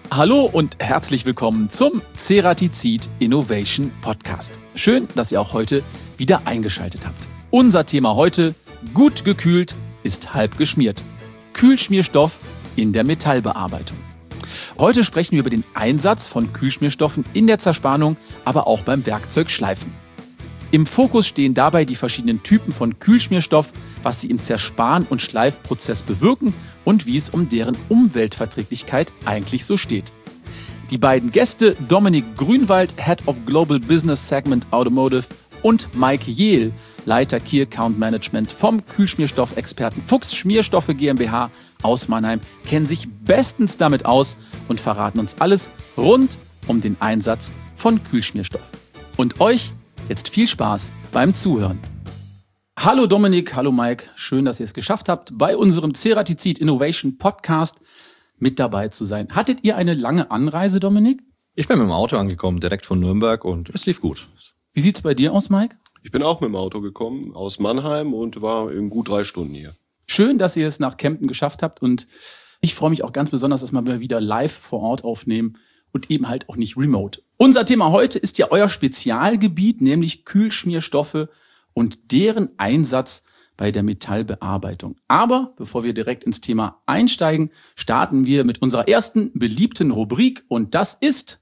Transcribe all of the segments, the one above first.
Hallo und herzlich willkommen zum Ceratizid Innovation Podcast. Schön, dass ihr auch heute wieder eingeschaltet habt. Unser Thema heute: gut gekühlt ist halb geschmiert. Kühlschmierstoff in der Metallbearbeitung. Heute sprechen wir über den Einsatz von Kühlschmierstoffen in der Zerspannung, aber auch beim Werkzeugschleifen. Im Fokus stehen dabei die verschiedenen Typen von Kühlschmierstoff, was sie im Zerspan- und Schleifprozess bewirken und wie es um deren Umweltverträglichkeit eigentlich so steht. Die beiden Gäste, Dominik Grünwald, Head of Global Business Segment Automotive, und Mike Jehl, Leiter Key Account Management vom Kühlschmierstoffexperten Fuchs Schmierstoffe GmbH aus Mannheim, kennen sich bestens damit aus und verraten uns alles rund um den Einsatz von Kühlschmierstoff. Und euch jetzt viel Spaß beim Zuhören. Hallo Dominik, hallo Mike, schön, dass ihr es geschafft habt, bei unserem Ceratizid Innovation Podcast mit dabei zu sein. Hattet ihr eine lange Anreise, Dominik? Ich bin mit dem Auto angekommen, direkt von Nürnberg, und es lief gut. Wie sieht's bei dir aus, Mike? Ich bin auch mit dem Auto gekommen aus Mannheim und war in gut 3 Stunden hier. Schön, dass ihr es nach Kempten geschafft habt, und ich freue mich auch ganz besonders, dass wir wieder live vor Ort aufnehmen und eben halt auch nicht remote. Unser Thema heute ist ja euer Spezialgebiet, nämlich Kühlschmierstoffe und deren Einsatz bei der Metallbearbeitung. Aber bevor wir direkt ins Thema einsteigen, starten wir mit unserer ersten beliebten Rubrik, und das ist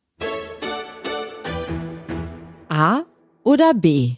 A oder B?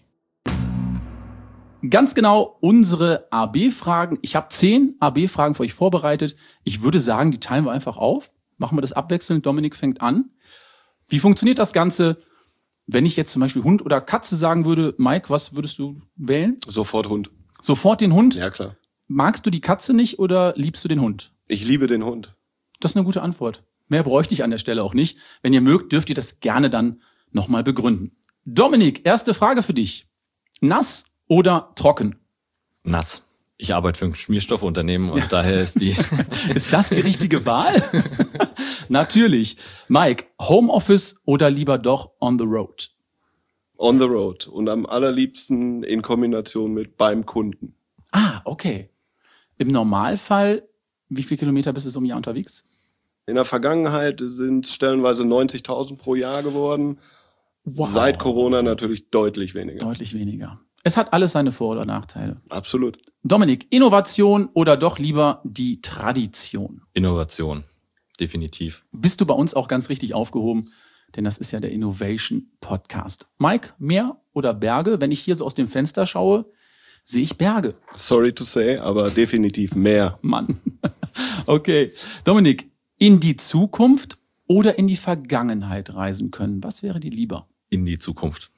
ganz genau unsere AB-Fragen. Ich habe 10 AB-Fragen für euch vorbereitet. Ich würde sagen, die teilen wir einfach auf. Machen wir das abwechselnd. Dominik fängt an. Wie funktioniert das Ganze, wenn ich jetzt zum Beispiel Hund oder Katze sagen würde? Mike, was würdest du wählen? Sofort Hund. Sofort den Hund? Ja, klar. Magst du die Katze nicht oder liebst du den Hund? Ich liebe den Hund. Das ist eine gute Antwort. Mehr bräuchte ich an der Stelle auch nicht. Wenn ihr mögt, dürft ihr das gerne dann nochmal begründen. Dominik, erste Frage für dich. Nass oder trocken? Nass. Ich arbeite für ein Schmierstoffunternehmen und daher ist die... Ist das die richtige Wahl? Natürlich. Mike, Homeoffice oder lieber doch on the road? On the road. Und am allerliebsten in Kombination mit beim Kunden. Ah, okay. Im Normalfall, wie viele Kilometer bist du im Jahr unterwegs? In der Vergangenheit sind es stellenweise 90.000 pro Jahr geworden. Wow. Seit Corona natürlich deutlich weniger. Deutlich weniger. Es hat alles seine Vor- oder Nachteile. Absolut. Dominik, Innovation oder doch lieber die Tradition? Innovation, definitiv. Bist du bei uns auch ganz richtig aufgehoben, denn das ist ja der Innovation Podcast. Mike, Meer oder Berge? Wenn ich hier so aus dem Fenster schaue, sehe ich Berge. Sorry to say, aber definitiv mehr. Mann. Okay. Dominik, in die Zukunft oder in die Vergangenheit reisen können? Was wäre dir lieber? In die Zukunft.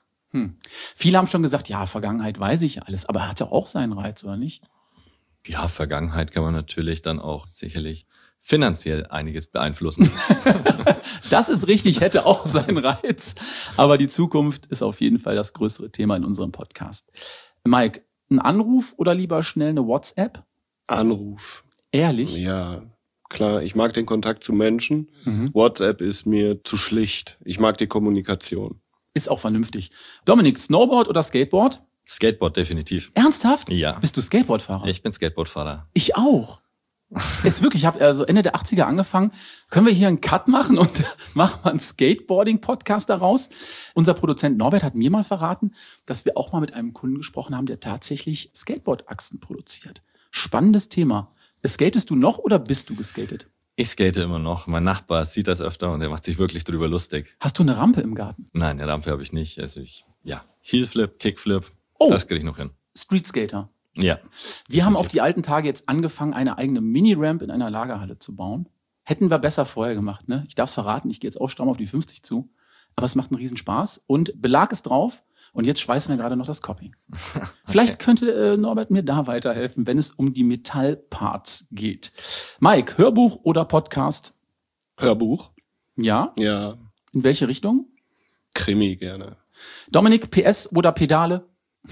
Viele haben schon gesagt, ja, Vergangenheit weiß ich ja alles, aber hat ja auch seinen Reiz, oder nicht? Ja, Vergangenheit kann man natürlich dann auch sicherlich finanziell einiges beeinflussen. Das ist richtig, hätte auch seinen Reiz. Aber die Zukunft ist auf jeden Fall das größere Thema in unserem Podcast. Mike, ein Anruf oder lieber schnell eine WhatsApp? Anruf. Ehrlich? Ja, klar. Ich mag den Kontakt zu Menschen. WhatsApp ist mir zu schlicht. Ich mag die Kommunikation. Ist auch vernünftig. Dominik, Snowboard oder Skateboard? Skateboard, definitiv. Ernsthaft? Ja. Bist du Skateboardfahrer? Ich bin Skateboardfahrer. Ich auch. Jetzt wirklich, ich habe also Ende der 80er angefangen. Können wir hier einen Cut machen und machen mal einen Skateboarding-Podcast daraus? Unser Produzent Norbert hat mir mal verraten, dass wir auch mal mit einem Kunden gesprochen haben, der tatsächlich Skateboard-Achsen produziert. Spannendes Thema. Skatest du noch oder bist du geskatet? Ich skate immer noch. Mein Nachbar sieht das öfter und der macht sich wirklich drüber lustig. Hast du eine Rampe im Garten? Nein, eine Rampe habe ich nicht. Also Heelflip, Kickflip, Oh. das kriege ich noch hin. Streetskater. Ja. Wir haben auf die alten Tage jetzt angefangen, eine eigene Mini-Ramp in einer Lagerhalle zu bauen. Hätten wir besser vorher gemacht, ne? Ich darf es verraten, ich gehe jetzt auch stramm auf die 50 zu. Aber es macht einen Riesenspaß und Belag ist drauf. Und jetzt schweißen wir gerade noch das Copying. Vielleicht könnte Norbert mir da weiterhelfen, wenn es um die Metallparts geht. Mike, Hörbuch oder Podcast? Hörbuch? Ja. Ja. In welche Richtung? Krimi gerne. Dominik, PS oder Pedale?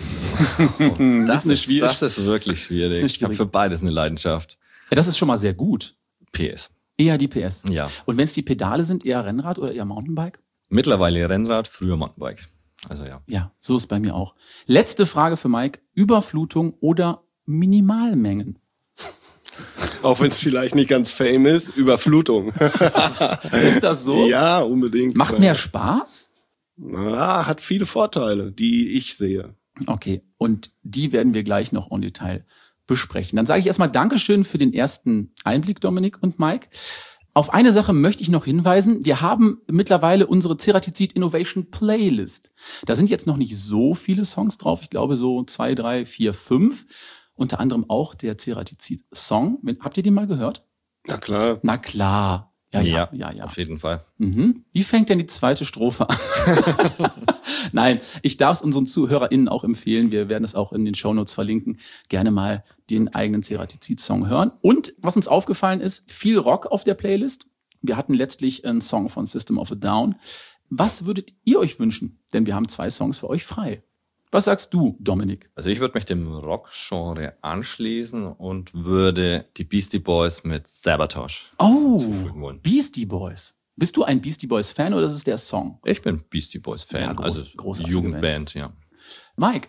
Das ist schwierig. Das ist wirklich schwierig. Das ist Ich habe für beides eine Leidenschaft. Ja, das ist schon mal sehr gut. PS. Eher die PS. Ja. Und wenn es die Pedale sind, eher Rennrad oder eher Mountainbike? Mittlerweile Rennrad, früher Mountainbike. Also ja. Ja, so ist bei mir auch. Letzte Frage für Mike. Überflutung oder Minimalmengen? Auch wenn es vielleicht nicht ganz fame ist, Überflutung. Ist das so? Ja, unbedingt. Macht mehr Spaß? Hat viele Vorteile, die ich sehe. Okay, und die werden wir gleich noch en Detail besprechen. Dann sage ich erstmal Dankeschön für den ersten Einblick, Dominik und Mike. Auf eine Sache möchte ich noch hinweisen. Wir haben mittlerweile unsere Ceratizid Innovation Playlist. Da sind jetzt noch nicht so viele Songs drauf. Ich glaube so 2, 3, 4, 5. Unter anderem auch der Ceratizid Song. Habt ihr den mal gehört? Na klar. Na klar. Ja. Auf jeden Fall. Mhm. Wie fängt denn die zweite Strophe an? Nein, ich darf es unseren ZuhörerInnen auch empfehlen. Wir werden es auch in den Shownotes verlinken. Gerne mal den eigenen Ceratizid-Song hören. Und was uns aufgefallen ist, viel Rock auf der Playlist. Wir hatten letztlich einen Song von System of a Down. Was würdet ihr euch wünschen? Denn wir haben 2 Songs für euch frei. Was sagst du, Dominik? Also ich würde mich dem Rock-Genre anschließen und würde die Beastie Boys mit Sabotage zufügen wollen. Beastie Boys. Bist du ein Beastie Boys Fan oder ist es der Song? Ich bin Beastie Boys Fan, Ja, also großartige Jugendband, ja. Mike?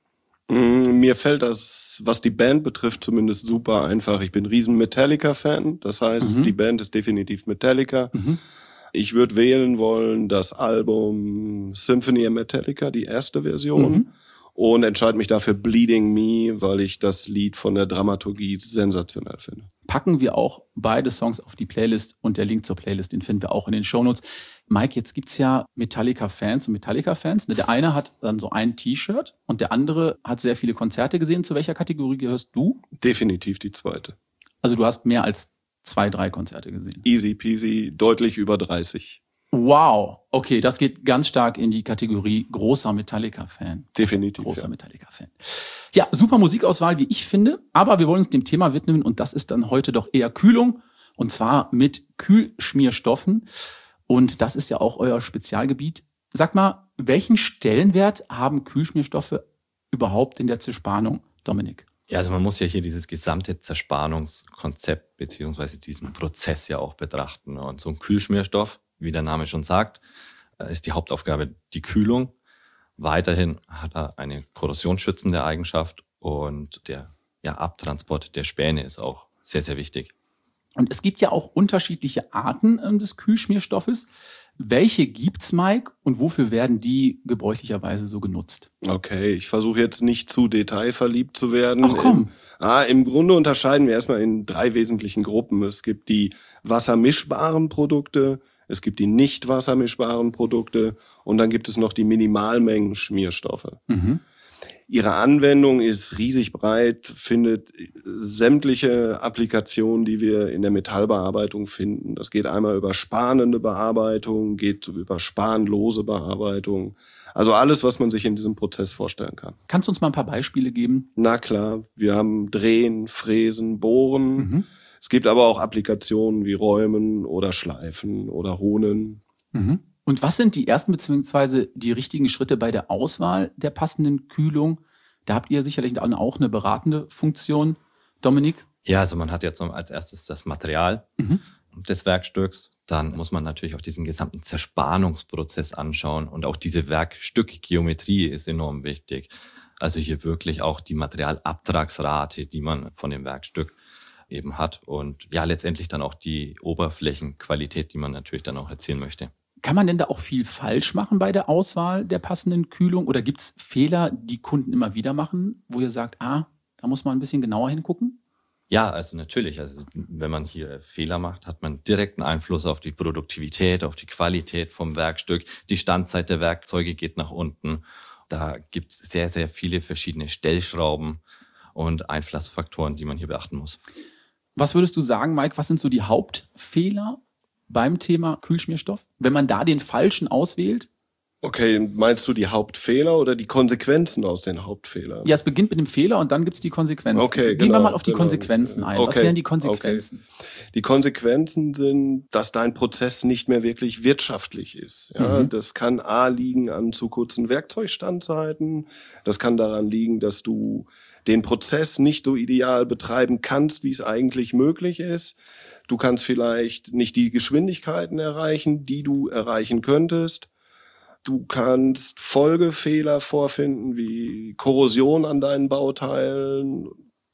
Mir fällt das, was die Band betrifft, zumindest super einfach. Ich bin ein riesen Metallica-Fan. Das heißt, die Band ist definitiv Metallica. Ich würde wählen wollen das Album Symphony of Metallica, die erste Version. Und entscheide mich dafür Bleeding Me, weil ich das Lied von der Dramaturgie sensationell finde. Packen wir auch beide Songs auf die Playlist und der Link zur Playlist, den finden wir auch in den Shownotes. Mike, jetzt gibt's ja Metallica-Fans und Metallica-Fans. Der eine hat dann so ein T-Shirt und der andere hat sehr viele Konzerte gesehen. Zu welcher Kategorie gehörst du? Definitiv die zweite. Also du hast mehr als 2, 3 Konzerte gesehen. Easy peasy, deutlich über 30. Wow, okay, das geht ganz stark in die Kategorie großer Metallica-Fan. Definitiv, Großer ja. Metallica-Fan. Ja, super Musikauswahl, wie ich finde. Aber wir wollen uns dem Thema widmen und das ist dann heute doch eher Kühlung. Und zwar mit Kühlschmierstoffen. Und das ist ja auch euer Spezialgebiet. Sag mal, welchen Stellenwert haben Kühlschmierstoffe überhaupt in der Zerspannung, Dominik? Ja, also man muss ja hier dieses gesamte Zerspannungskonzept beziehungsweise diesen Prozess ja auch betrachten. Und so ein Kühlschmierstoff, wie der Name schon sagt, ist die Hauptaufgabe die Kühlung. Weiterhin hat er eine korrosionsschützende Eigenschaft und der Abtransport der Späne ist auch sehr, sehr wichtig. Und es gibt ja auch unterschiedliche Arten des Kühlschmierstoffes. Welche gibt's, Mike, und wofür werden die gebräuchlicherweise so genutzt? Okay, ich versuche jetzt nicht zu detailverliebt zu werden. Ach komm. Im Grunde unterscheiden wir erstmal in 3 wesentlichen Gruppen. Es gibt die wassermischbaren Produkte, es gibt die nicht wassermischbaren Produkte und dann gibt es noch die Minimalmengen Schmierstoffe. Ihre Anwendung ist riesig breit, findet sämtliche Applikationen, die wir in der Metallbearbeitung finden. Das geht einmal über spanende Bearbeitung, geht über spanlose Bearbeitung. Also alles, was man sich in diesem Prozess vorstellen kann. Kannst du uns mal ein paar Beispiele geben? Na klar, wir haben Drehen, Fräsen, Bohren. Es gibt aber auch Applikationen wie Räumen oder Schleifen oder Honen. Und was sind die ersten bzw. die richtigen Schritte bei der Auswahl der passenden Kühlung? Da habt ihr sicherlich dann auch eine beratende Funktion, Dominik. Ja, also man hat jetzt als erstes das Material des Werkstücks. Dann muss man natürlich auch diesen gesamten Zerspannungsprozess anschauen. Und auch diese Werkstückgeometrie ist enorm wichtig. Also hier wirklich auch die Materialabtragsrate, die man von dem Werkstück eben hat. Und ja, letztendlich dann auch die Oberflächenqualität, die man natürlich dann auch erzielen möchte. Kann man denn da auch viel falsch machen bei der Auswahl der passenden Kühlung? Oder gibt es Fehler, die Kunden immer wieder machen, wo ihr sagt, da muss man ein bisschen genauer hingucken? Ja, also natürlich. Also wenn man hier Fehler macht, hat man direkten Einfluss auf die Produktivität, auf die Qualität vom Werkstück. Die Standzeit der Werkzeuge geht nach unten. Da gibt es sehr, sehr viele verschiedene Stellschrauben und Einflussfaktoren, die man hier beachten muss. Was würdest du sagen, Mike, was sind so die Hauptfehler beim Thema Kühlschmierstoff? Wenn man da den falschen auswählt? Okay, meinst du die Hauptfehler oder die Konsequenzen aus den Hauptfehlern? Ja, es beginnt mit dem Fehler und dann gibt es die Konsequenzen. Okay, Gehen wir mal auf die Konsequenzen ein. Was wären die Konsequenzen? Okay. Die Konsequenzen sind, dass dein Prozess nicht mehr wirklich wirtschaftlich ist. Ja, das kann liegen an zu kurzen Werkzeugstandzeiten. Das kann daran liegen, dass du den Prozess nicht so ideal betreiben kannst, wie es eigentlich möglich ist. Du kannst vielleicht nicht die Geschwindigkeiten erreichen, die du erreichen könntest. Du kannst Folgefehler vorfinden, wie Korrosion an deinen Bauteilen,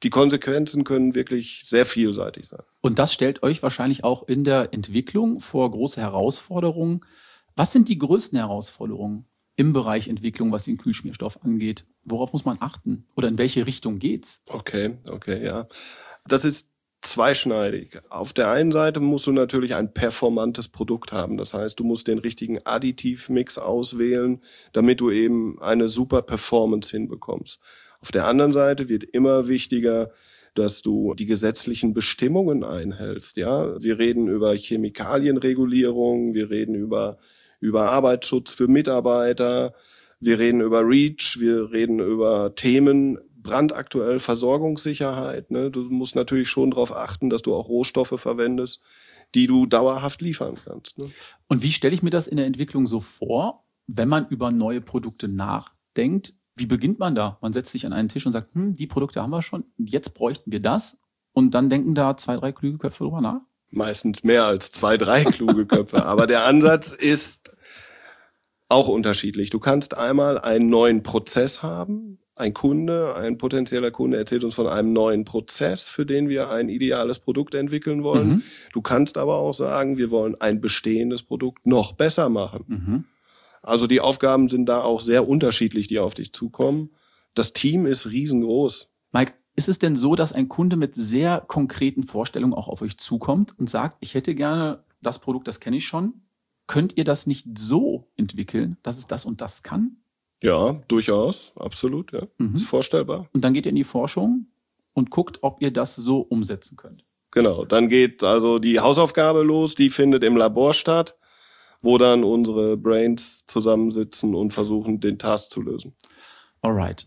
die Konsequenzen können wirklich sehr vielseitig sein. Und das stellt euch wahrscheinlich auch in der Entwicklung vor große Herausforderungen. Was sind die größten Herausforderungen im Bereich Entwicklung, was den Kühlschmierstoff angeht? Worauf muss man achten? Oder in welche Richtung geht's? Okay, ja. Das ist zweischneidig. Auf der einen Seite musst du natürlich ein performantes Produkt haben. Das heißt, du musst den richtigen Additivmix auswählen, damit du eben eine super Performance hinbekommst. Auf der anderen Seite wird immer wichtiger, dass du die gesetzlichen Bestimmungen einhältst. Ja, wir reden über Chemikalienregulierung, wir reden über Arbeitsschutz für Mitarbeiter, wir reden über REACH, wir reden über Themen brandaktuell Versorgungssicherheit. Ne? Du musst natürlich schon darauf achten, dass du auch Rohstoffe verwendest, die du dauerhaft liefern kannst. Ne? Und wie stelle ich mir das in der Entwicklung so vor, wenn man über neue Produkte nachdenkt? Wie beginnt man da? Man setzt sich an einen Tisch und sagt, die Produkte haben wir schon, jetzt bräuchten wir das. Und dann denken da 2, 3 kluge Köpfe drüber nach? Meistens mehr als 2, 3 kluge Köpfe. Aber der Ansatz ist auch unterschiedlich. Du kannst einmal einen neuen Prozess haben. Ein potenzieller Kunde erzählt uns von einem neuen Prozess, für den wir ein ideales Produkt entwickeln wollen. Mhm. Du kannst aber auch sagen, wir wollen ein bestehendes Produkt noch besser machen. Mhm. Also die Aufgaben sind da auch sehr unterschiedlich, die auf dich zukommen. Das Team ist riesengroß. Mike, ist es denn so, dass ein Kunde mit sehr konkreten Vorstellungen auch auf euch zukommt und sagt, ich hätte gerne das Produkt, das kenne ich schon. Könnt ihr das nicht so entwickeln, dass es das und das kann? Ja, durchaus, absolut, ja. Ist vorstellbar. Und dann geht ihr in die Forschung und guckt, ob ihr das so umsetzen könnt. Genau, dann geht also die Hausaufgabe los, die findet im Labor statt, wo dann unsere Brains zusammensitzen und versuchen, den Task zu lösen. Alright.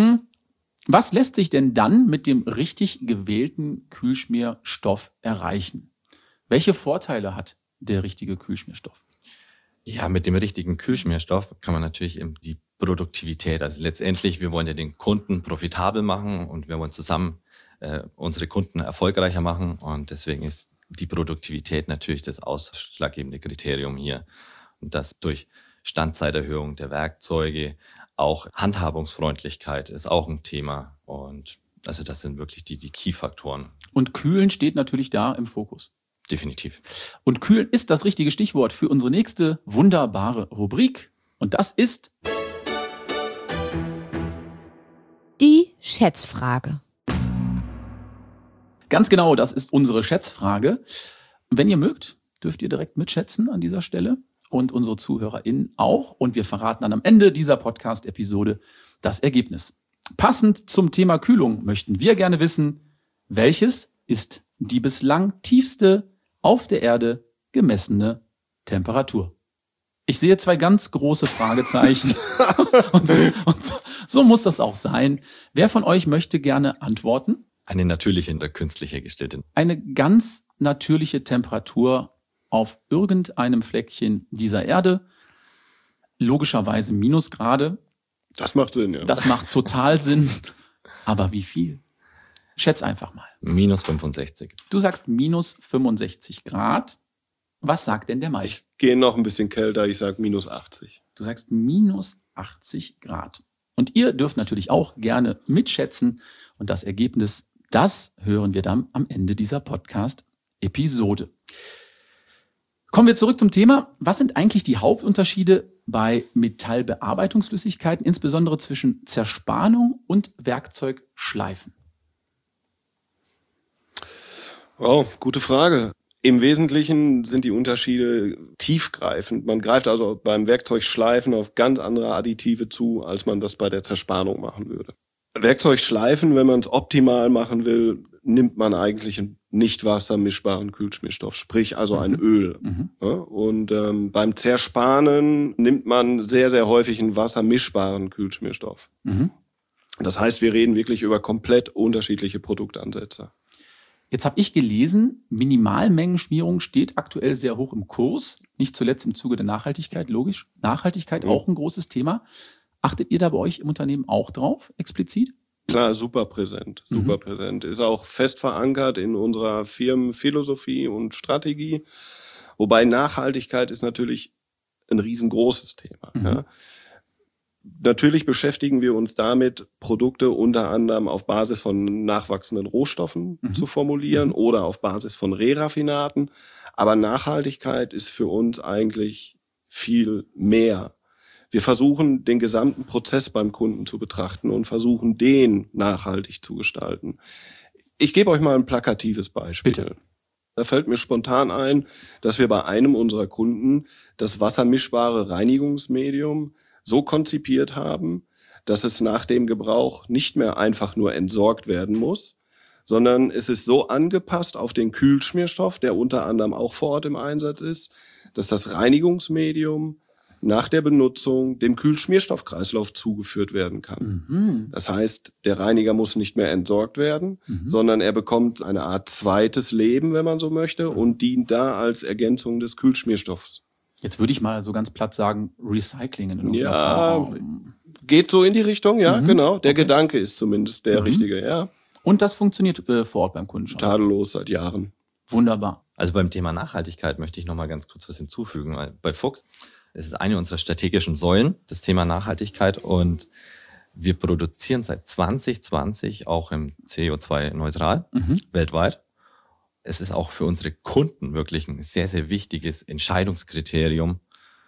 Was lässt sich denn dann mit dem richtig gewählten Kühlschmierstoff erreichen? Welche Vorteile hat der richtige Kühlschmierstoff? Ja, mit dem richtigen Kühlschmierstoff kann man natürlich eben die Produktivität, also letztendlich, wir wollen ja den Kunden profitabel machen und wir wollen zusammen unsere Kunden erfolgreicher machen und deswegen ist die Produktivität natürlich das ausschlaggebende Kriterium hier. Und das durch Standzeiterhöhung der Werkzeuge, auch Handhabungsfreundlichkeit ist auch ein Thema und also das sind wirklich die Key-Faktoren. Und Kühlen steht natürlich da im Fokus. Definitiv. Und Kühlen ist das richtige Stichwort für unsere nächste wunderbare Rubrik. Und das ist die Schätzfrage. Ganz genau, das ist unsere Schätzfrage. Wenn ihr mögt, dürft ihr direkt mitschätzen an dieser Stelle und unsere ZuhörerInnen auch. Und wir verraten dann am Ende dieser Podcast-Episode das Ergebnis. Passend zum Thema Kühlung möchten wir gerne wissen, welches ist die bislang tiefste auf der Erde gemessene Temperatur? Ich sehe 2 ganz große Fragezeichen. und so muss das auch sein. Wer von euch möchte gerne antworten? Eine natürliche oder künstlich hergestellte. Eine ganz natürliche Temperatur auf irgendeinem Fleckchen dieser Erde. Logischerweise Minusgrade. Das macht Sinn, ja. Das macht total Sinn. Aber wie viel? Schätz einfach mal. Minus 65. Du sagst minus 65 Grad. Was sagt denn der Mike? Ich gehe noch ein bisschen kälter, ich sage minus 80. Du sagst minus 80 Grad. Und ihr dürft natürlich auch gerne mitschätzen. Und das Ergebnis, das hören wir dann am Ende dieser Podcast-Episode. Kommen wir zurück zum Thema. Was sind eigentlich die Hauptunterschiede bei Metallbearbeitungsflüssigkeiten, insbesondere zwischen Zerspannung und Werkzeugschleifen? Oh, gute Frage. Im Wesentlichen sind die Unterschiede tiefgreifend. Man greift also beim Werkzeugschleifen auf ganz andere Additive zu, als man das bei der Zerspannung machen würde. Werkzeugschleifen, wenn man es optimal machen will, nimmt man eigentlich einen nicht wassermischbaren Kühlschmierstoff, sprich also ein Öl. Ja, und beim Zerspanen nimmt man sehr, sehr häufig einen wassermischbaren Kühlschmierstoff. Das heißt, wir reden wirklich über komplett unterschiedliche Produktansätze. Jetzt habe ich gelesen, Minimalmengenschmierung steht aktuell sehr hoch im Kurs, nicht zuletzt im Zuge der Nachhaltigkeit, logisch. Nachhaltigkeit auch ein großes Thema. Achtet ihr da bei euch im Unternehmen auch drauf, explizit? Klar, super präsent, super präsent. Ist auch fest verankert in unserer Firmenphilosophie und Strategie. Wobei Nachhaltigkeit ist natürlich ein riesengroßes Thema. Ja. Natürlich beschäftigen wir uns damit, Produkte unter anderem auf Basis von nachwachsenden Rohstoffen zu formulieren oder auf Basis von Re-Raffinaten. Aber Nachhaltigkeit ist für uns eigentlich viel mehr. Wir versuchen, den gesamten Prozess beim Kunden zu betrachten und versuchen, den nachhaltig zu gestalten. Ich gebe euch mal ein plakatives Beispiel. Bitte. Da fällt mir spontan ein, dass wir bei einem unserer Kunden das wassermischbare Reinigungsmedium so konzipiert haben, dass es nach dem Gebrauch nicht mehr einfach nur entsorgt werden muss, sondern es ist so angepasst auf den Kühlschmierstoff, der unter anderem auch vor Ort im Einsatz ist, dass das Reinigungsmedium nach der Benutzung dem Kühlschmierstoffkreislauf zugeführt werden kann. Das heißt, der Reiniger muss nicht mehr entsorgt werden, sondern er bekommt eine Art zweites Leben, wenn man so möchte, und dient da als Ergänzung des Kühlschmierstoffs. Jetzt würde ich mal so ganz platt sagen, Recycling in irgendeiner Ja, Form. geht so in die Richtung, ja, genau. Der Gedanke ist zumindest der richtige, ja. Und das funktioniert vor Ort beim Kunden schon. Tadellos seit Jahren. Wunderbar. Also beim Thema Nachhaltigkeit möchte ich noch mal ganz kurz was hinzufügen. Weil bei Fuchs ist es eine unserer strategischen Säulen, das Thema Nachhaltigkeit. Und wir produzieren seit 2020 auch im CO2-neutral weltweit. Es ist auch für unsere Kunden wirklich ein sehr, sehr wichtiges Entscheidungskriterium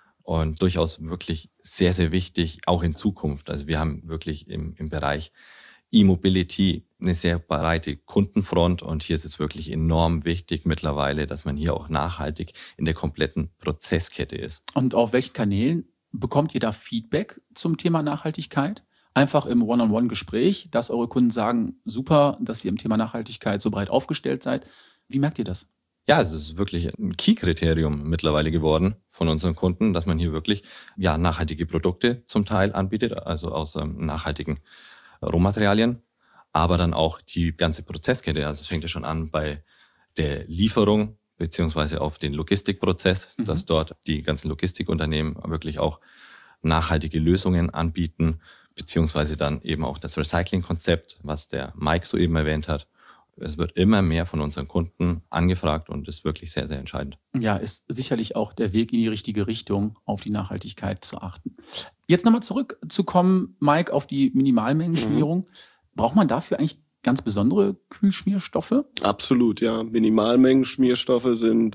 und durchaus wirklich sehr, sehr wichtig, auch in Zukunft. Also wir haben wirklich im Bereich E-Mobility eine sehr breite Kundenfront und hier ist es wirklich enorm wichtig mittlerweile, dass man hier auch nachhaltig in der kompletten Prozesskette ist. Und auf welchen Kanälen bekommt ihr da Feedback zum Thema Nachhaltigkeit? Einfach im One-on-One-Gespräch, dass eure Kunden sagen, super, dass ihr im Thema Nachhaltigkeit so breit aufgestellt seid. Wie merkt ihr das? Ja, es ist wirklich ein Key-Kriterium mittlerweile geworden von unseren Kunden, dass man hier wirklich nachhaltige Produkte zum Teil anbietet, also aus nachhaltigen Rohmaterialien, aber dann auch die ganze Prozesskette. Also es fängt ja schon an bei der Lieferung beziehungsweise auf den Logistikprozess, dass dort die ganzen Logistikunternehmen wirklich auch nachhaltige Lösungen anbieten, beziehungsweise dann eben auch das Recycling-Konzept, was der Mike soeben erwähnt hat. Es wird immer mehr von unseren Kunden angefragt und ist wirklich sehr, sehr entscheidend. Ja, ist sicherlich auch der Weg in die richtige Richtung, auf die Nachhaltigkeit zu achten. Jetzt nochmal zurückzukommen, Mike, auf die Minimalmengenschmierung. Braucht man dafür eigentlich ganz besondere Kühlschmierstoffe? Absolut, ja. Minimalmengenschmierstoffe sind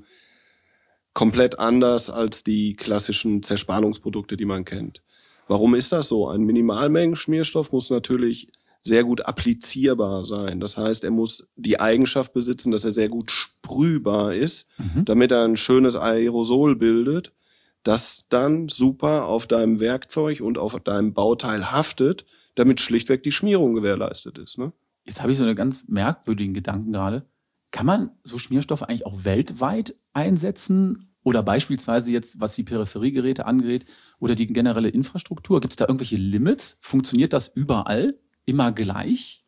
komplett anders als die klassischen Zerspannungsprodukte, die man kennt. Warum ist das so? Ein Minimalmengenschmierstoff muss natürlich sehr gut applizierbar sein. Das heißt, er muss die Eigenschaft besitzen, dass er sehr gut sprühbar ist, damit er ein schönes Aerosol bildet, das dann super auf deinem Werkzeug und auf deinem Bauteil haftet, damit schlichtweg die Schmierung gewährleistet ist. Ne? Jetzt habe ich so einen ganz merkwürdigen Gedanken gerade. Kann man so Schmierstoffe eigentlich auch weltweit einsetzen? Oder beispielsweise jetzt, was die Peripheriegeräte angeht oder die generelle Infrastruktur? Gibt es da irgendwelche Limits? Funktioniert das überall? Immer gleich?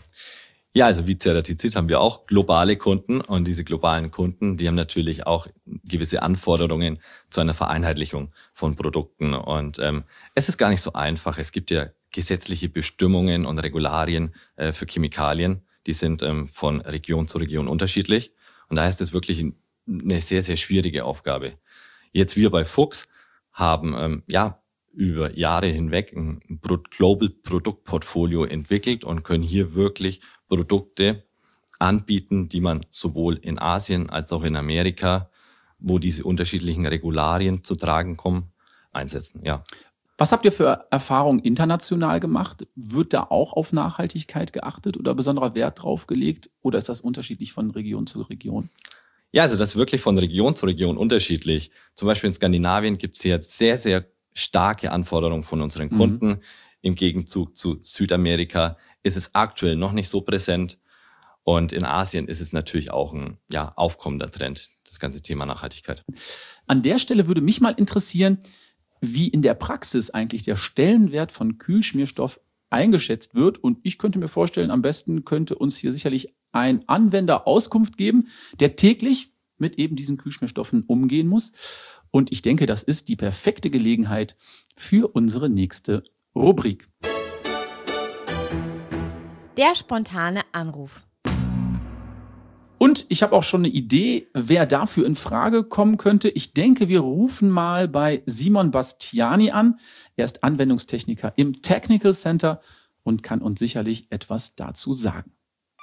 Ja, also wie Ceratizid haben wir auch globale Kunden und diese globalen Kunden, die haben natürlich auch gewisse Anforderungen zu einer Vereinheitlichung von Produkten und es ist gar nicht so einfach. Es gibt ja gesetzliche Bestimmungen und Regularien für Chemikalien, die sind von Region zu Region unterschiedlich und daher ist es wirklich eine sehr, sehr schwierige Aufgabe. Jetzt wir bei Fuchs haben über Jahre hinweg ein Global Produktportfolio entwickelt und können hier wirklich Produkte anbieten, die man sowohl in Asien als auch in Amerika, wo diese unterschiedlichen Regularien zu tragen kommen, einsetzen. Ja. Was habt ihr für Erfahrungen international gemacht? Wird da auch auf Nachhaltigkeit geachtet oder besonderer Wert drauf gelegt? Oder ist das unterschiedlich von Region zu Region? Ja, also das ist wirklich von Region zu Region unterschiedlich. Zum Beispiel in Skandinavien gibt es hier sehr, sehr starke Anforderungen von unseren Kunden. Im Gegenzug zu Südamerika ist es aktuell noch nicht so präsent. Und in Asien ist es natürlich auch ein aufkommender Trend, das ganze Thema Nachhaltigkeit. An der Stelle würde mich mal interessieren, wie in der Praxis eigentlich der Stellenwert von Kühlschmierstoff eingeschätzt wird. Und ich könnte mir vorstellen, am besten könnte uns hier sicherlich ein Anwender Auskunft geben, der täglich mit eben diesen Kühlschmierstoffen umgehen muss. Und ich denke, das ist die perfekte Gelegenheit für unsere nächste Rubrik. Der spontane Anruf. Und ich habe auch schon eine Idee, wer dafür in Frage kommen könnte. Ich denke, wir rufen mal bei Simon Bastiani an. Er ist Anwendungstechniker im Technical Center und kann uns sicherlich etwas dazu sagen.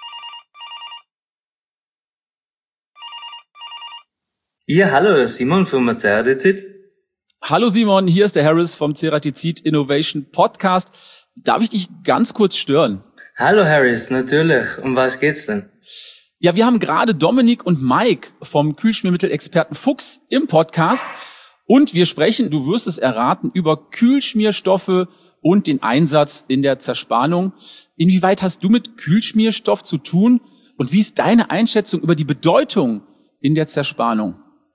Ja, hallo, Simon vom Ceratizid. Hallo Simon, hier ist der Harris vom Ceratizid Innovation Podcast. Darf ich dich ganz kurz stören? Hallo Harris, natürlich. Um was geht's denn? Ja, wir haben gerade Dominik und Mike vom Kühlschmiermittelexperten Fuchs im Podcast und wir sprechen, du wirst es erraten, über Kühlschmierstoffe und den Einsatz in der Zerspannung. Inwieweit hast du mit Kühlschmierstoff zu tun und wie ist deine Einschätzung über die Bedeutung in der Zerspannung?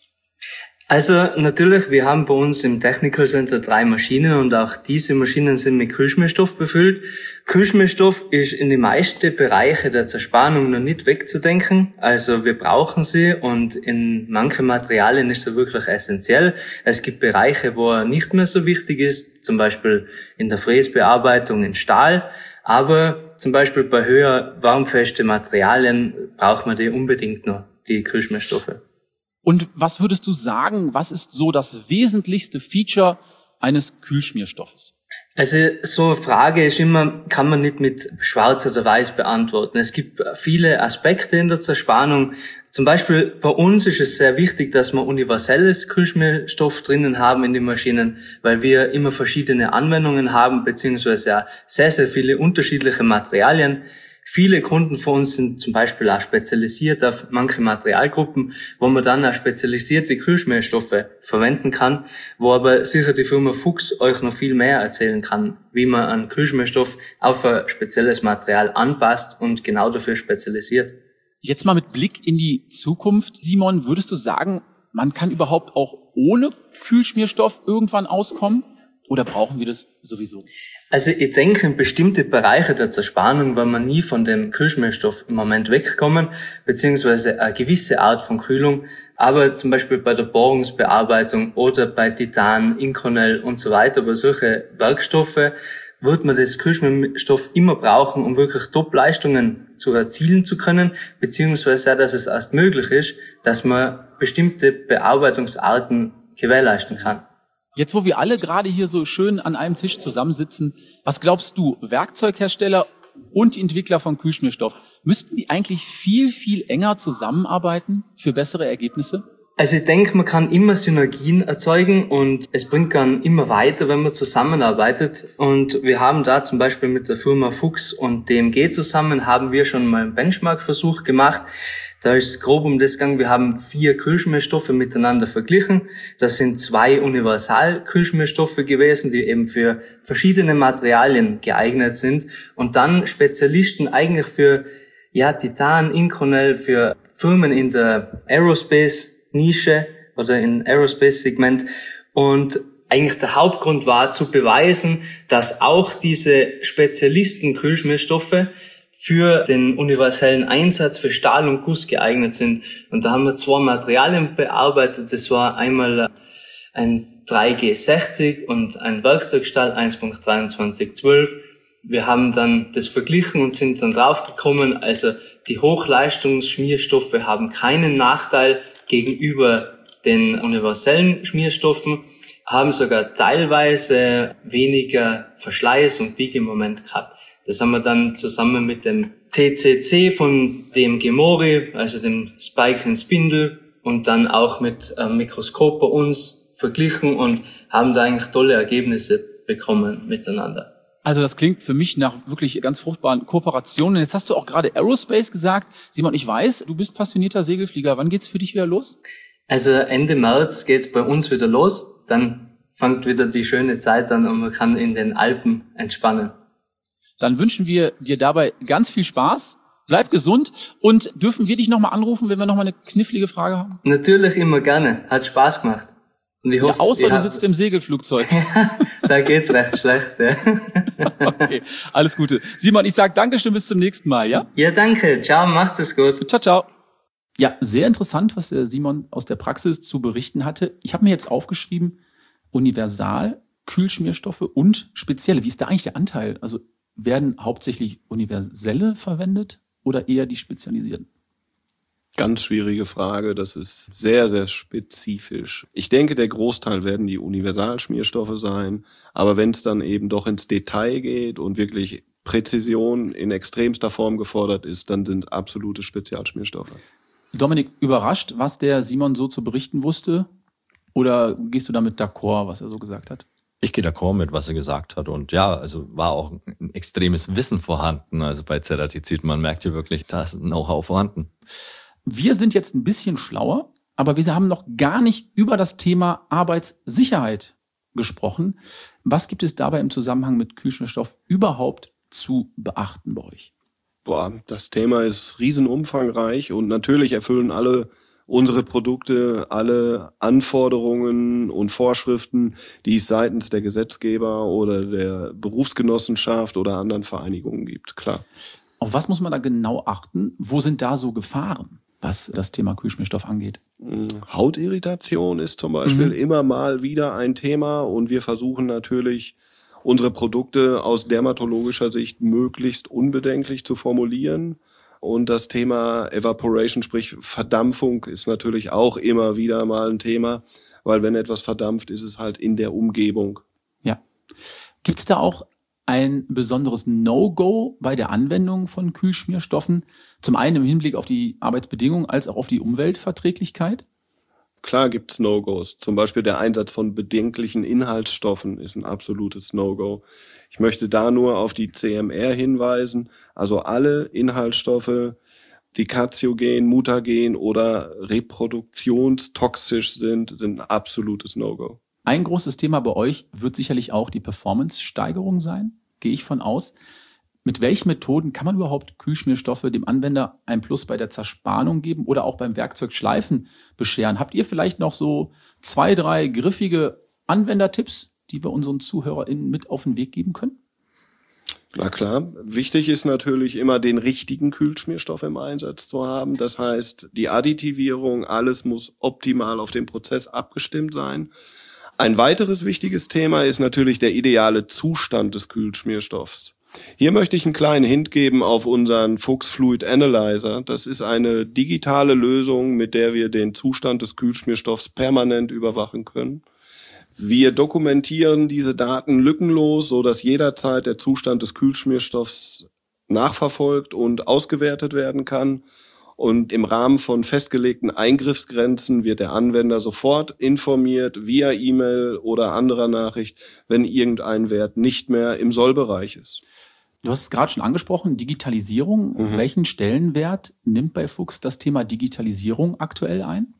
Also natürlich, wir haben bei uns im Technical Center 3 Maschinen und auch diese Maschinen sind mit Kühlschmierstoff befüllt. Kühlschmierstoff ist in die meisten Bereiche der Zerspannung noch nicht wegzudenken. Also wir brauchen sie und in manchen Materialien ist er wirklich essentiell. Es gibt Bereiche, wo er nicht mehr so wichtig ist, zum Beispiel in der Fräsbearbeitung in Stahl. Aber zum Beispiel bei höher warmfesten Materialien braucht man die unbedingt noch, die Kühlschmierstoffe. Und was würdest du sagen, was ist so das wesentlichste Feature eines Kühlschmierstoffes? Also so eine Frage ist immer, kann man nicht mit schwarz oder weiß beantworten. Es gibt viele Aspekte in der Zerspannung. Zum Beispiel bei uns ist es sehr wichtig, dass wir universelles Kühlschmierstoff drinnen haben in den Maschinen, weil wir immer verschiedene Anwendungen haben, beziehungsweise ja sehr, sehr viele unterschiedliche Materialien. Viele Kunden von uns sind zum Beispiel auch spezialisiert auf manche Materialgruppen, wo man dann auch spezialisierte Kühlschmierstoffe verwenden kann, wo aber sicher die Firma Fuchs euch noch viel mehr erzählen kann, wie man einen Kühlschmierstoff auf ein spezielles Material anpasst und genau dafür spezialisiert. Jetzt mal mit Blick in die Zukunft, Simon, würdest du sagen, man kann überhaupt auch ohne Kühlschmierstoff irgendwann auskommen? Oder brauchen wir das sowieso? Also ich denke, in bestimmte Bereiche der Zerspannung werden wir nie von dem Kühlschmierstoff im Moment wegkommen, beziehungsweise eine gewisse Art von Kühlung. Aber zum Beispiel bei der Bohrungsbearbeitung oder bei Titan, Inconel und so weiter, bei solche Werkstoffe, wird man das Kühlschmierstoff immer brauchen, um wirklich Top-Leistungen zu erzielen zu können, beziehungsweise auch, dass es erst möglich ist, dass man bestimmte Bearbeitungsarten gewährleisten kann. Jetzt, wo wir alle gerade hier so schön an einem Tisch zusammensitzen, was glaubst du, Werkzeughersteller und die Entwickler von Kühlschmierstoff, müssten die eigentlich viel, viel enger zusammenarbeiten für bessere Ergebnisse? Also ich denke, man kann immer Synergien erzeugen und es bringt dann immer weiter, wenn man zusammenarbeitet. Und wir haben da zum Beispiel mit der Firma Fuchs und DMG zusammen, haben wir schon mal einen Benchmark-Versuch gemacht. Da ist es grob um das gegangen, wir haben 4 Kühlschmierstoffe miteinander verglichen. Das sind 2 Universal-Kühlschmierstoffe gewesen, die eben für verschiedene Materialien geeignet sind. Und dann Spezialisten eigentlich für Titan, Inconel, für Firmen in der Aerospace-Nische oder in Aerospace-Segment. Und eigentlich der Hauptgrund war zu beweisen, dass auch diese Spezialisten-Kühlschmierstoffe für den universellen Einsatz für Stahl und Guss geeignet sind. Und da haben wir 2 Materialien bearbeitet. Das war einmal ein 3G60 und ein Werkzeugstahl 1.2312. Wir haben dann das verglichen und sind dann draufgekommen, also die Hochleistungsschmierstoffe haben keinen Nachteil gegenüber den universellen Schmierstoffen, haben sogar teilweise weniger Verschleiß und Biegemoment gehabt. Das haben wir dann zusammen mit dem TCC von DMG Mori, also dem Spike and Spindle, und dann auch mit einem Mikroskop bei uns verglichen und haben da eigentlich tolle Ergebnisse bekommen miteinander. Also das klingt für mich nach wirklich ganz fruchtbaren Kooperationen. Jetzt hast du auch gerade Aerospace gesagt. Simon, ich weiß, du bist passionierter Segelflieger. Wann geht's für dich wieder los? Also Ende März geht's bei uns wieder los. Dann fängt wieder die schöne Zeit an und man kann in den Alpen entspannen. Dann wünschen wir dir dabei ganz viel Spaß. Bleib gesund. Und dürfen wir dich nochmal anrufen, wenn wir nochmal eine knifflige Frage haben? Natürlich immer gerne. Hat Spaß gemacht. Und ich hoffe, ja, außer du sitzt im Segelflugzeug. Da geht's recht schlecht, ja. Okay, alles Gute. Simon, ich sag Dankeschön, bis zum nächsten Mal, ja? Ja, danke. Ciao, macht's es gut. Ciao, ciao. Ja, sehr interessant, was der Simon aus der Praxis zu berichten hatte. Ich habe mir jetzt aufgeschrieben, Universal, Kühlschmierstoffe und spezielle. Wie ist da eigentlich der Anteil? Also werden hauptsächlich universelle verwendet oder eher die spezialisierten? Ganz schwierige Frage, das ist sehr, sehr spezifisch. Ich denke, der Großteil werden die Universalschmierstoffe sein, aber wenn es dann eben doch ins Detail geht und wirklich Präzision in extremster Form gefordert ist, dann sind es absolute Spezialschmierstoffe. Dominik, überrascht, was der Simon so zu berichten wusste? Oder gehst du damit d'accord, was er so gesagt hat? Ich gehe d'accord mit, was er gesagt hat. Und ja, also war auch ein extremes Wissen vorhanden. Also bei Ceratizid, man merkt hier wirklich, da ist ein Know-how vorhanden. Wir sind jetzt ein bisschen schlauer, aber wir haben noch gar nicht über das Thema Arbeitssicherheit gesprochen. Was gibt es dabei im Zusammenhang mit Kühlschmierstoff überhaupt zu beachten bei euch? Das Thema ist riesenumfangreich und natürlich erfüllen alle unsere Produkte alle Anforderungen und Vorschriften, die es seitens der Gesetzgeber oder der Berufsgenossenschaft oder anderen Vereinigungen gibt, klar. Auf was muss man da genau achten? Wo sind da so Gefahren, was das Thema Kühlschmierstoff angeht? Hautirritation ist zum Beispiel immer mal wieder ein Thema und wir versuchen natürlich, unsere Produkte aus dermatologischer Sicht möglichst unbedenklich zu formulieren. Und das Thema Evaporation, sprich Verdampfung, ist natürlich auch immer wieder mal ein Thema, weil wenn etwas verdampft, ist es halt in der Umgebung. Ja. Gibt es da auch ein besonderes No-Go bei der Anwendung von Kühlschmierstoffen? Zum einen im Hinblick auf die Arbeitsbedingungen als auch auf die Umweltverträglichkeit? Klar gibt's No-Gos. Zum Beispiel der Einsatz von bedenklichen Inhaltsstoffen ist ein absolutes No-Go. Ich möchte da nur auf die CMR hinweisen. Also alle Inhaltsstoffe, die karziogen, mutagen oder reproduktionstoxisch sind ein absolutes No-Go. Ein großes Thema bei euch wird sicherlich auch die Performance-Steigerung sein, gehe ich von aus. Mit welchen Methoden kann man überhaupt Kühlschmierstoffe dem Anwender ein Plus bei der Zerspannung geben oder auch beim Werkzeugschleifen bescheren? Habt ihr vielleicht noch so 2, 3 griffige Anwendertipps, die wir unseren ZuhörerInnen mit auf den Weg geben können? Na klar, wichtig ist natürlich immer den richtigen Kühlschmierstoff im Einsatz zu haben. Das heißt, die Additivierung, alles muss optimal auf den Prozess abgestimmt sein. Ein weiteres wichtiges Thema ist natürlich der ideale Zustand des Kühlschmierstoffs. Hier möchte ich einen kleinen Hint geben auf unseren Fuchs Fluid Analyzer. Das ist eine digitale Lösung, mit der wir den Zustand des Kühlschmierstoffs permanent überwachen können. Wir dokumentieren diese Daten lückenlos, sodass jederzeit der Zustand des Kühlschmierstoffs nachverfolgt und ausgewertet werden kann. Und im Rahmen von festgelegten Eingriffsgrenzen wird der Anwender sofort informiert via E-Mail oder anderer Nachricht, wenn irgendein Wert nicht mehr im Sollbereich ist. Du hast es gerade schon angesprochen, Digitalisierung. Welchen Stellenwert nimmt bei Fuchs das Thema Digitalisierung aktuell ein?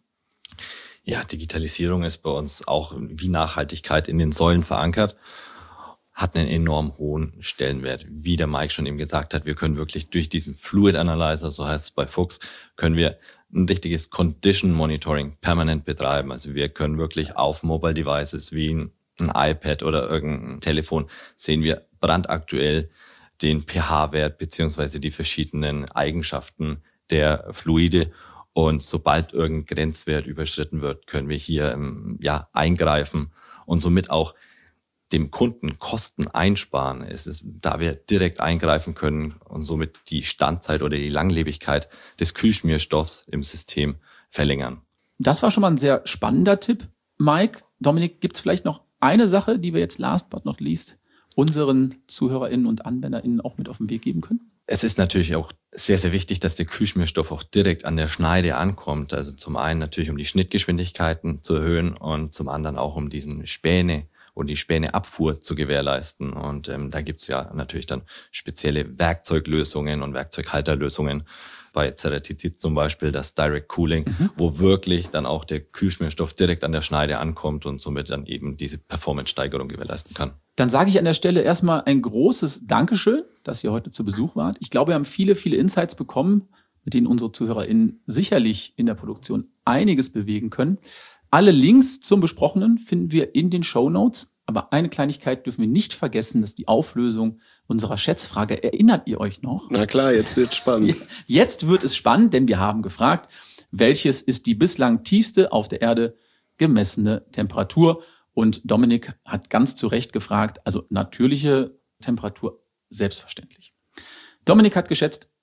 Ja, Digitalisierung ist bei uns auch wie Nachhaltigkeit in den Säulen verankert, hat einen enorm hohen Stellenwert. Wie der Mike schon eben gesagt hat, wir können wirklich durch diesen Fluid Analyzer, so heißt es bei Fuchs, können wir ein richtiges Condition Monitoring permanent betreiben. Also wir können wirklich auf Mobile Devices wie ein iPad oder irgendein Telefon sehen wir brandaktuell den pH-Wert beziehungsweise die verschiedenen Eigenschaften der Fluide. Und sobald irgendein Grenzwert überschritten wird, können wir hier eingreifen und somit auch dem Kunden Kosten einsparen. Es ist, da wir direkt eingreifen können und somit die Standzeit oder die Langlebigkeit des Kühlschmierstoffs im System verlängern. Das war schon mal ein sehr spannender Tipp. Mike, Dominik, gibt es vielleicht noch eine Sache, die wir jetzt last but not least unseren ZuhörerInnen und AnwenderInnen auch mit auf den Weg geben können? Es ist natürlich auch sehr, sehr wichtig, dass der Kühlschmierstoff auch direkt an der Schneide ankommt. Also zum einen natürlich, um die Schnittgeschwindigkeiten zu erhöhen und zum anderen auch, um diesen Späne und die Späneabfuhr zu gewährleisten. Und da gibt's ja natürlich dann spezielle Werkzeuglösungen und Werkzeughalterlösungen. Bei Ceratizid zum Beispiel das Direct Cooling, wo wirklich dann auch der Kühlschmierstoff direkt an der Schneide ankommt und somit dann eben diese Performance-Steigerung gewährleisten kann. Dann sage ich an der Stelle erstmal ein großes Dankeschön, dass ihr heute zu Besuch wart. Ich glaube, wir haben viele, viele Insights bekommen, mit denen unsere ZuhörerInnen sicherlich in der Produktion einiges bewegen können. Alle Links zum Besprochenen finden wir in den Shownotes. Aber eine Kleinigkeit dürfen wir nicht vergessen, das ist die Auflösung unserer Schätzfrage. Erinnert ihr euch noch? Na klar, jetzt wird's spannend. Jetzt wird es spannend, denn wir haben gefragt, welches ist die bislang tiefste auf der Erde gemessene Temperatur? Und Dominik hat ganz zu Recht gefragt, also natürliche Temperatur, selbstverständlich. Dominik hat geschätzt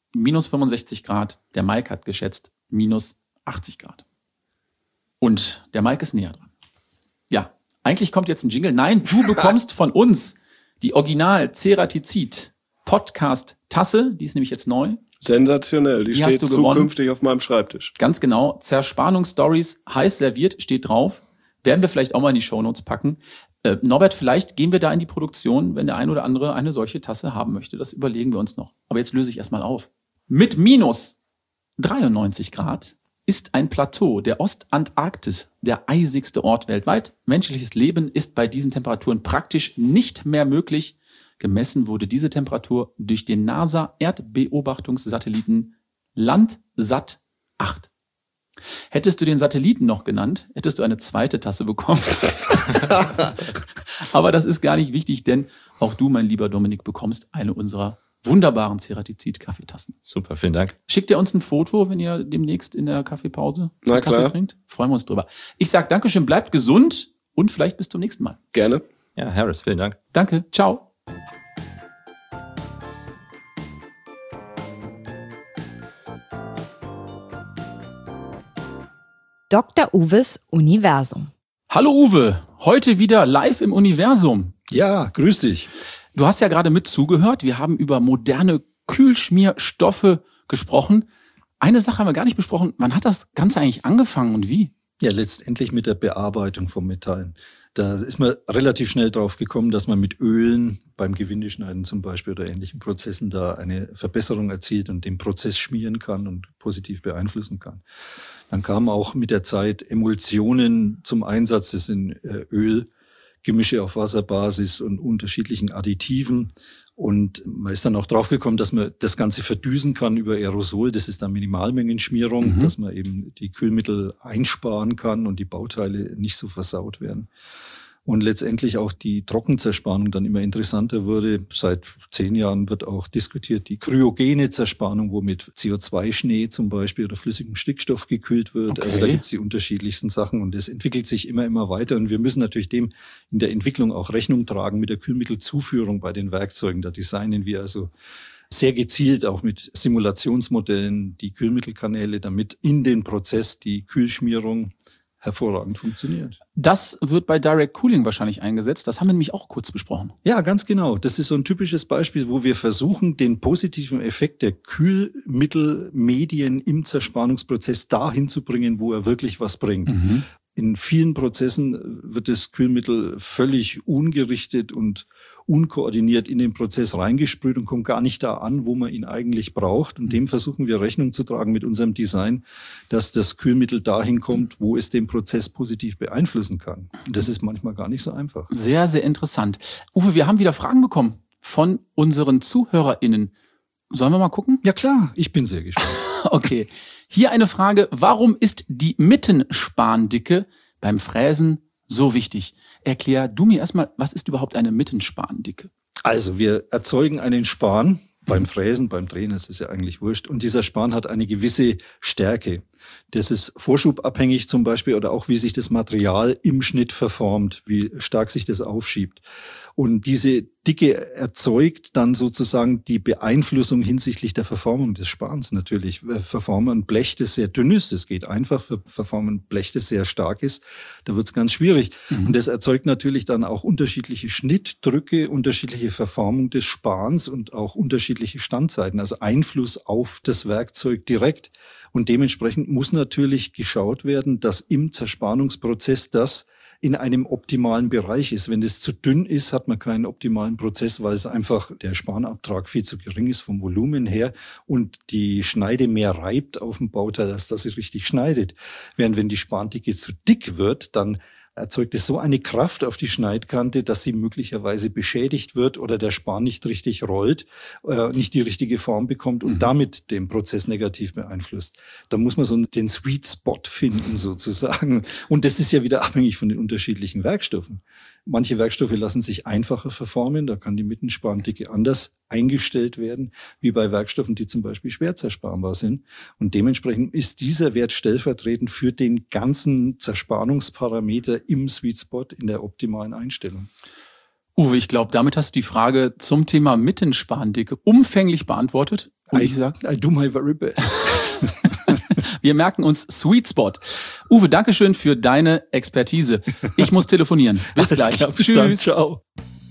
minus 65 Grad. Der Mike hat geschätzt minus 80 Grad. Und der Mike ist näher dran. Ja, eigentlich kommt jetzt ein Jingle. Nein, du bekommst von uns die Original Ceratizid Podcast Tasse. Die ist nämlich jetzt neu. Sensationell, die steht zukünftig auf meinem Schreibtisch. Ganz genau. Zerspannungsstories, heiß serviert, steht drauf. Werden wir vielleicht auch mal in die Shownotes packen. Norbert, vielleicht gehen wir da in die Produktion, wenn der ein oder andere eine solche Tasse haben möchte. Das überlegen wir uns noch. Aber jetzt löse ich erstmal auf. Mit minus 93 Grad ist ein Plateau der Ostantarktis der eisigste Ort weltweit. Menschliches Leben ist bei diesen Temperaturen praktisch nicht mehr möglich. Gemessen wurde diese Temperatur durch den NASA-Erdbeobachtungssatelliten Landsat 8. Hättest du den Satelliten noch genannt, hättest du eine zweite Tasse bekommen. Aber das ist gar nicht wichtig, denn auch du, mein lieber Dominik, bekommst eine unserer wunderbaren Ceratizid-Kaffeetassen. Super, vielen Dank. Schickt ihr uns ein Foto, wenn ihr demnächst in der Kaffeepause Kaffee trinkt? Freuen wir uns drüber. Ich sage Dankeschön, bleibt gesund und vielleicht bis zum nächsten Mal. Gerne. Ja, Harris, vielen Dank. Danke, ciao. Dr. Uwes Universum. Hallo Uwe, heute wieder live im Universum. Ja, grüß dich. Du hast ja gerade mit zugehört. Wir haben über moderne Kühlschmierstoffe gesprochen. Eine Sache haben wir gar nicht besprochen. Wann hat das Ganze eigentlich angefangen und wie? Ja, letztendlich mit der Bearbeitung von Metallen. Da ist man relativ schnell drauf gekommen, dass man mit Ölen beim Gewindeschneiden zum Beispiel oder ähnlichen Prozessen da eine Verbesserung erzielt und den Prozess schmieren kann und positiv beeinflussen kann. Dann kamen auch mit der Zeit Emulsionen zum Einsatz. Das sind Ölgemische auf Wasserbasis und unterschiedlichen Additiven. Und man ist dann auch drauf gekommen, dass man das Ganze verdüsen kann über Aerosol. Das ist dann Minimalmengenschmierung, dass man eben die Kühlmittel einsparen kann und die Bauteile nicht so versaut werden. Und letztendlich auch die Trockenzerspannung dann immer interessanter wurde. Seit 10 Jahren wird auch diskutiert die kryogene Zerspannung, wo mit CO2-Schnee zum Beispiel oder flüssigem Stickstoff gekühlt wird. Okay. Also da gibt's die unterschiedlichsten Sachen und es entwickelt sich immer weiter. Und wir müssen natürlich dem in der Entwicklung auch Rechnung tragen mit der Kühlmittelzuführung bei den Werkzeugen. Da designen wir also sehr gezielt auch mit Simulationsmodellen die Kühlmittelkanäle, damit in den Prozess die Kühlschmierung hervorragend funktioniert. Das wird bei Direct Cooling wahrscheinlich eingesetzt. Das haben wir nämlich auch kurz besprochen. Ja, ganz genau. Das ist so ein typisches Beispiel, wo wir versuchen, den positiven Effekt der Kühlmittelmedien im Zerspannungsprozess dahin zu bringen, wo er wirklich was bringt. In vielen Prozessen wird das Kühlmittel völlig ungerichtet und unkoordiniert in den Prozess reingesprüht und kommt gar nicht da an, wo man ihn eigentlich braucht. Und dem versuchen wir Rechnung zu tragen mit unserem Design, dass das Kühlmittel dahin kommt, wo es den Prozess positiv beeinflussen kann. Und das ist manchmal gar nicht so einfach. Sehr, sehr interessant. Uwe, wir haben wieder Fragen bekommen von unseren ZuhörerInnen. Sollen wir mal gucken? Ja klar, ich bin sehr gespannt. Okay. Hier eine Frage. Warum ist die Mittenspanndicke beim Fräsen so wichtig? Erklär du mir erstmal, was ist überhaupt eine Mittenspanndicke? Also wir erzeugen einen Span beim Fräsen, beim Drehen, das ist ja eigentlich wurscht. Und dieser Span hat eine gewisse Stärke. Das ist vorschubabhängig zum Beispiel oder auch wie sich das Material im Schnitt verformt, wie stark sich das aufschiebt. Und diese Dicke erzeugt dann sozusagen die Beeinflussung hinsichtlich der Verformung des Spans natürlich. Verformen ein Blech, das sehr dünn ist, das geht einfach. Verformen ein Blech, das sehr stark ist, da wird es ganz schwierig. Und das erzeugt natürlich dann auch unterschiedliche Schnittdrücke, unterschiedliche Verformung des Spans und auch unterschiedliche Standzeiten, also Einfluss auf das Werkzeug direkt. Und dementsprechend muss natürlich geschaut werden, dass im Zerspannungsprozess das in einem optimalen Bereich ist. Wenn das zu dünn ist, hat man keinen optimalen Prozess, weil es einfach der Spanabtrag viel zu gering ist vom Volumen her und die Schneide mehr reibt auf dem Bauteil, als dass sie richtig schneidet. Während wenn die Spandicke zu dick wird, dann erzeugt es so eine Kraft auf die Schneidkante, dass sie möglicherweise beschädigt wird oder der Span nicht richtig rollt, nicht die richtige Form bekommt und damit den Prozess negativ beeinflusst. Da muss man so den Sweet Spot finden sozusagen. Und das ist ja wieder abhängig von den unterschiedlichen Werkstoffen. Manche Werkstoffe lassen sich einfacher verformen, da kann die Mittenspanndicke anders eingestellt werden, wie bei Werkstoffen, die zum Beispiel schwer zersparbar sind. Und dementsprechend ist dieser Wert stellvertretend für den ganzen Zerspannungsparameter im Sweet Spot in der optimalen Einstellung. Uwe, ich glaube, damit hast du die Frage zum Thema Mittenspanndicke umfänglich beantwortet. Und ich sage, I do my very best. Wir merken uns Sweet Spot. Uwe, Dankeschön für deine Expertise. Ich muss telefonieren. Bis gleich. Klar, bis dann. Ciao.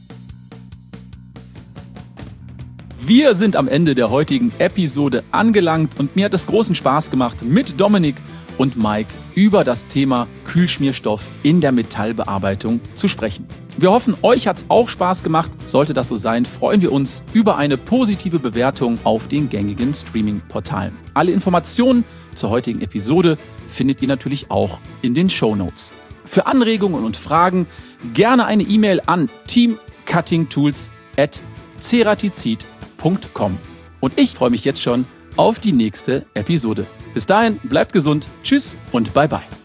Wir sind am Ende der heutigen Episode angelangt und mir hat es großen Spaß gemacht, mit Dominik und Mike über das Thema Kühlschmierstoff in der Metallbearbeitung zu sprechen. Wir hoffen, euch hat es auch Spaß gemacht. Sollte das so sein, freuen wir uns über eine positive Bewertung auf den gängigen Streaming-Portalen. Alle Informationen zur heutigen Episode findet ihr natürlich auch in den Shownotes. Für Anregungen und Fragen gerne eine E-Mail an teamcuttingtools@ceratizid.com. Und ich freue mich jetzt schon auf die nächste Episode. Bis dahin, bleibt gesund, tschüss und bye bye.